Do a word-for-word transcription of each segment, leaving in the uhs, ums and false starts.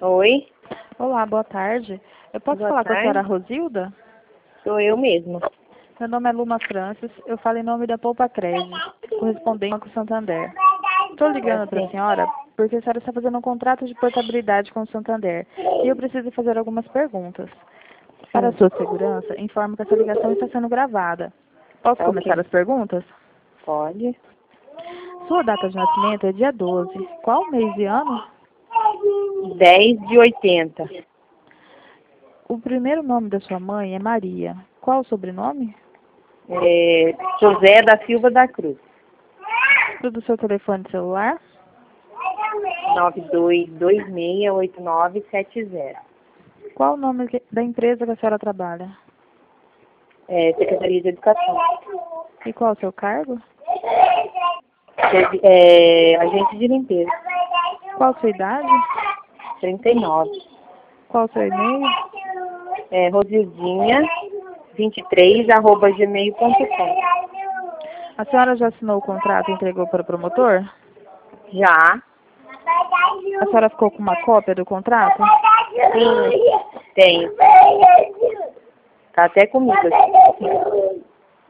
Oi, Olá, boa tarde. Eu posso boa falar com a senhora tarde. Rosilda? Sou eu mesma. Meu nome é Luma Francis, eu falo em nome da Poupa Crédito, correspondente ao Banco Santander. Estou ligando para a Assim, senhora porque a senhora está fazendo um contrato de portabilidade com o Santander e eu preciso fazer algumas perguntas. Para a sim, sua segurança, informo que essa ligação está sendo gravada. Posso tá começar ok. as perguntas? Pode. Sua data de nascimento é dia doze. Qual mês e ano? dez de oitenta. O primeiro nome da sua mãe é Maria. Qual o sobrenome? É, José da Silva da Cruz. Número do seu telefone celular? nove dois dois seis oito nove sete zero. Qual o nome que- da empresa que a senhora trabalha? É, Secretaria de Educação. E qual o seu cargo? Servi- É, agente de limpeza. Qual a sua idade? trinta e nove. Qual o seu e-mail? É, Rosildinha vinte e três arroba gmail ponto com. A senhora já assinou o contrato e entregou para o promotor? Já. A senhora ficou com uma cópia do contrato? Sim, tenho. Tá até comigo aqui.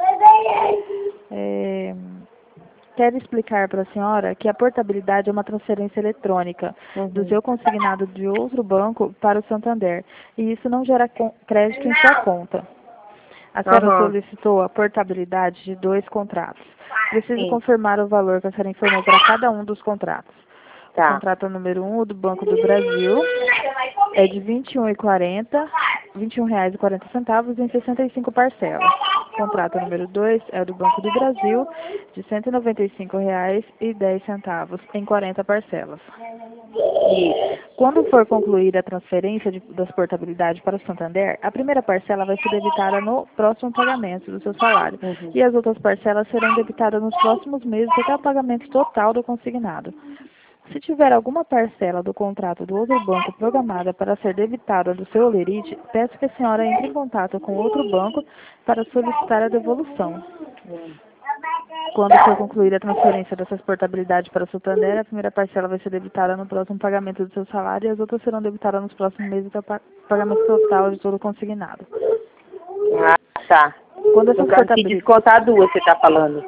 É, quero explicar para a senhora que a portabilidade é uma transferência eletrônica do Uhum. seu consignado de outro banco para o Santander, e isso não gera con- crédito em sua conta. A senhora Aham. solicitou a portabilidade de dois contratos. Preciso Sim, confirmar o valor que a senhora informou para cada um dos contratos. O tá. contrato número um do Banco do Brasil é de vinte e um e quarenta, vinte e um reais e quarenta centavos em sessenta e cinco parcelas. O contrato número dois é do Banco do Brasil de cento e noventa e cinco reais e dez centavos em quarenta parcelas. Isso. Quando for concluída a transferência de, das portabilidades para o Santander, a primeira parcela vai ser debitada no próximo pagamento do seu salário Uhum. e as outras parcelas serão debitadas nos próximos meses até o pagamento total do consignado. Se tiver alguma parcela do contrato do outro banco programada para ser debitada do seu holerite, peço que a senhora entre em contato com outro banco para solicitar a devolução. Hum. Quando for concluída a transferência dessas portabilidades para o Santander, a primeira parcela vai ser debitada no próximo pagamento do seu salário e as outras serão debitadas nos próximos meses até o pa- pagamento total de todo o consignado. Ah, tá. Quando No essas caso, se portabilidades... descontar duas, você tá falando.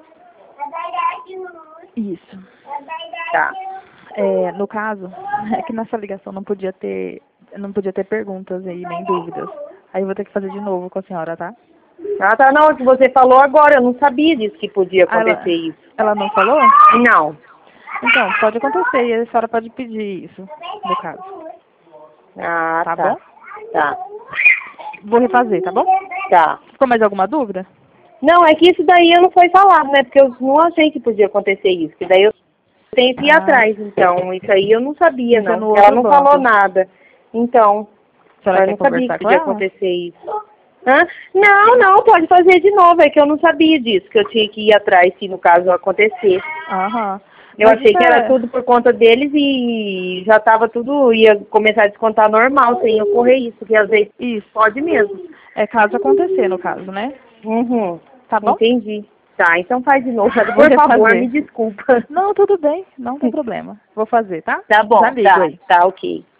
Isso. Tá. É, no caso, é que nessa ligação não podia ter, não podia ter perguntas aí, nem dúvidas. Aí eu vou ter que fazer de novo com a senhora, tá? Ah, tá. Não, que você falou agora, eu não sabia disso que podia Ah, acontecer ela, isso. ela não falou? Não. Então, pode acontecer e a senhora pode pedir isso, no caso. Ah, Tá tá. bom? Tá. Vou refazer, tá bom? Tá. Ficou mais alguma dúvida? Não, é que isso daí eu não foi falado, né? Porque eu não achei que podia acontecer isso. Que daí eu tenho que ir Ah, atrás. Então, isso aí eu não sabia, isso é não. no Ela outro não falou banco. nada. Então, A senhora eu quer não sabia que conversar com podia ela? acontecer isso. Hã? Não, não, pode fazer de novo. É que eu não sabia disso, que eu tinha que ir atrás se no caso acontecer. Aham. Eu Mas achei isso que era é... tudo por conta deles e já estava tudo, ia começar a descontar normal, sem ocorrer isso, que às vezes Isso. pode mesmo. É caso acontecer, no caso, né? Uhum, Tá bom? entendi. Tá, então faz de novo. Vou Por favor, refazer. me desculpa. Não, tudo bem. Não tem problema. Vou fazer, tá? Tá Já bom, ligo tá, aí. tá ok.